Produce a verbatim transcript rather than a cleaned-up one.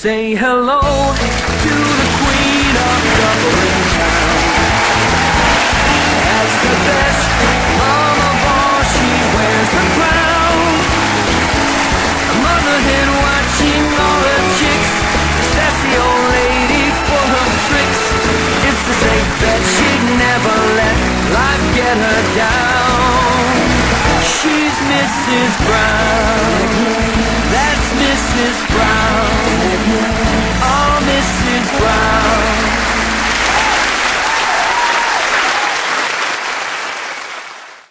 Say hello to the queen of Dublin town. As the best mom of all, she wears the crown. A mother hen watching all her chicks, a sassy old lady full of tricks. It's a safe bet she'd never let life get her down. She's Missus Brown. That's Missus Brown.